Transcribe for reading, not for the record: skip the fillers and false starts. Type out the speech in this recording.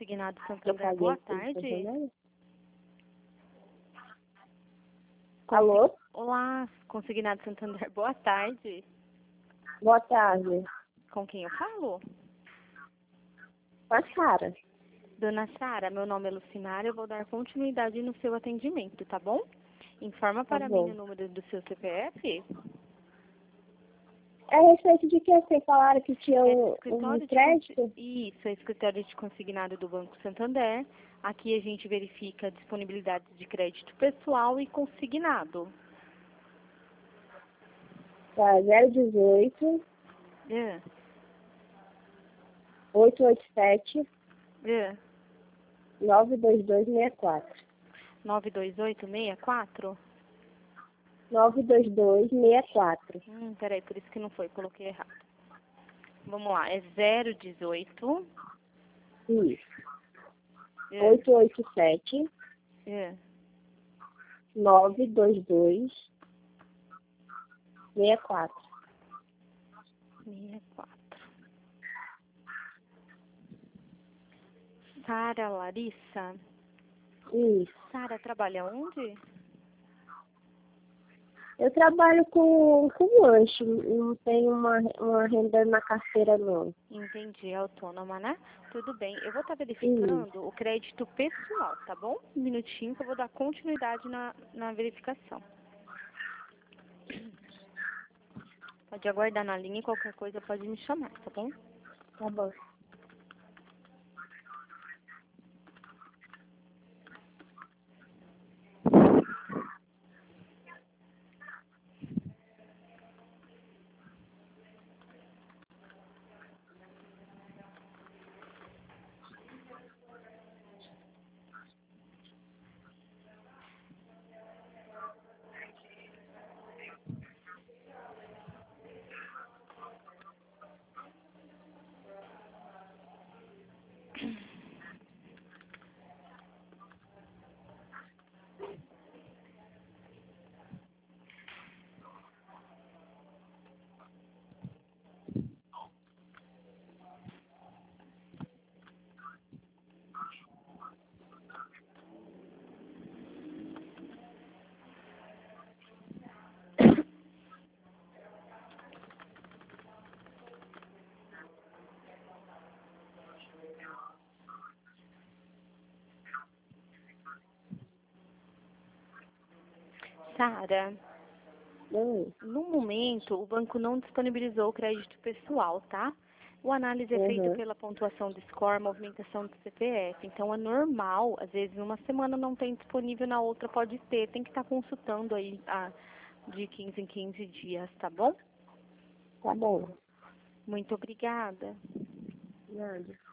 Consignado Eu Santander, paguei boa o tarde. Santander. Alô? Olá, Consignado Santander, boa tarde. Boa tarde. Com quem eu falo? Com a Sara. Dona Sara, meu nome é Lucinária, eu vou dar continuidade no seu atendimento, tá bom? Informa Tá para bom. mim o número do seu CPF. É a respeito de que vocês falaram que tinha um crédito? Isso, é escritório de consignado do Banco Santander. Aqui a gente verifica a disponibilidade de crédito pessoal e consignado. Tá, 018 É, 887 é. 92264. 92864? 92264. Peraí, por isso que não foi, coloquei errado. Vamos lá, é 018. Isso. É, 887 é. 92264. 64. Sara Larissa? Isso. Sara trabalha onde? Eu trabalho com lanche, não tenho uma renda na carteira, não. Entendi, é autônoma, né? Tudo bem. Eu vou estar Isso. verificando o crédito pessoal, tá bom? Um minutinho que eu vou dar continuidade na verificação. Pode aguardar na linha e qualquer coisa pode me chamar, tá bom? Tá bom. Sara, Oi. no momento o banco não disponibilizou o crédito pessoal, tá? O análise é feita Uhum. pela pontuação do score, movimentação do CPF. Então é normal, às vezes uma semana não tem disponível, na outra pode ter. Tem que estar consultando aí de 15 em 15 dias, tá bom? Tá bom. Muito obrigada. Nada.